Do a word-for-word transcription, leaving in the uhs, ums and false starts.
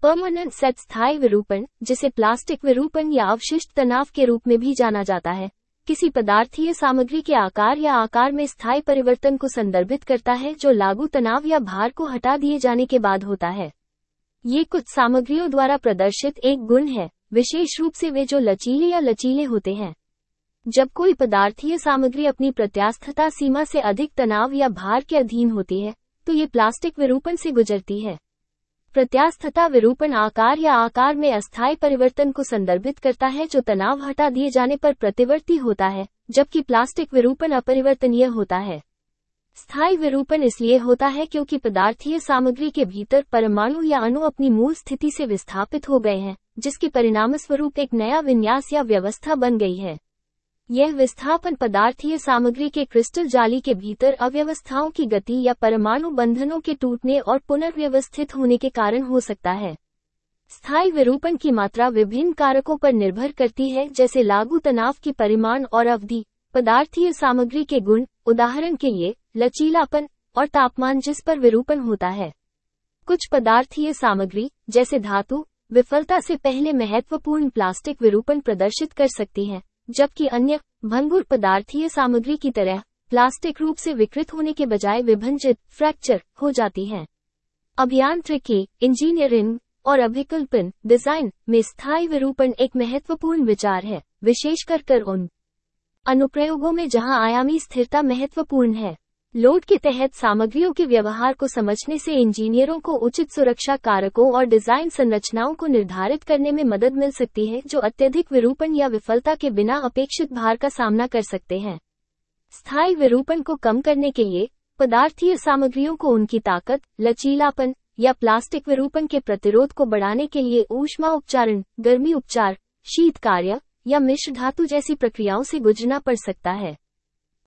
Permanent set स्थायी विरूपण, जिसे प्लास्टिक विरूपण या अवशिष्ट तनाव के रूप में भी जाना जाता है, किसी पदार्थीय सामग्री के आकार या आकार में स्थायी परिवर्तन को संदर्भित करता है जो लागू तनाव या भार को हटा दिए जाने के बाद होता है। ये कुछ सामग्रियों द्वारा प्रदर्शित एक गुण है, विशेष रूप से वे जो लचीले या लचीले होते हैं। जब कोई पदार्थीय सामग्री अपनी प्रत्यास्थता सीमा से अधिक तनाव या भार के अधीन होती है, तो ये प्लास्टिक विरूपण से गुजरती है। प्रत्यास्थता विरूपण आकार या आकार में अस्थायी परिवर्तन को संदर्भित करता है जो तनाव हटा दिए जाने पर प्रतिवर्ती होता है, जबकि प्लास्टिक विरूपण अपरिवर्तनीय होता है। स्थायी विरूपण इसलिए होता है क्योंकि पदार्थीय सामग्री के भीतर परमाणु या अणु अपनी मूल स्थिति से विस्थापित हो गए हैं, जिसके परिणामस्वरूप एक नया विन्यास या व्यवस्था बन गई है। यह विस्थापन पदार्थीय सामग्री के क्रिस्टल जाली के भीतर अव्यवस्थाओं की गति या परमाणु बंधनों के टूटने और पुनर्व्यवस्थित होने के कारण हो सकता है। स्थायी विरूपण की मात्रा विभिन्न कारकों पर निर्भर करती है, जैसे लागू तनाव की परिमाण और अवधि, पदार्थीय सामग्री के गुण, उदाहरण के लिए लचीलापन, और तापमान जिस पर विरूपण होता है। कुछ पदार्थीय सामग्री, जैसे धातु, विफलता से पहले महत्वपूर्ण प्लास्टिक विरूपण प्रदर्शित कर सकती हैं, जबकि अन्य, भंगुर पदार्थीय सामग्री की तरह, प्लास्टिक रूप से विकृत होने के बजाय विभंजित, फ्रैक्चर, हो जाती हैं। अभियांत्रिकी, इंजीनियरिंग और अभिकल्पन, डिजाइन में स्थायी विरूपण एक महत्वपूर्ण विचार है, विशेषकर कर उन अनुप्रयोगों में जहां आयामी स्थिरता महत्वपूर्ण है। लोड के तहत सामग्रियों के व्यवहार को समझने से इंजीनियरों को उचित सुरक्षा कारकों और डिजाइन संरचनाओं को निर्धारित करने में मदद मिल सकती है जो अत्यधिक विरूपण या विफलता के बिना अपेक्षित भार का सामना कर सकते हैं। स्थायी विरूपण को कम करने के लिए पदार्थीय सामग्रियों को उनकी ताकत, लचीलापन या प्लास्टिक विरूपण के प्रतिरोध को बढ़ाने के लिए ऊष्मा उपचारण, गर्मी उपचार, शीत कार्य या मिश्र धातु जैसी प्रक्रियाओं से गुजरना पड़ सकता है।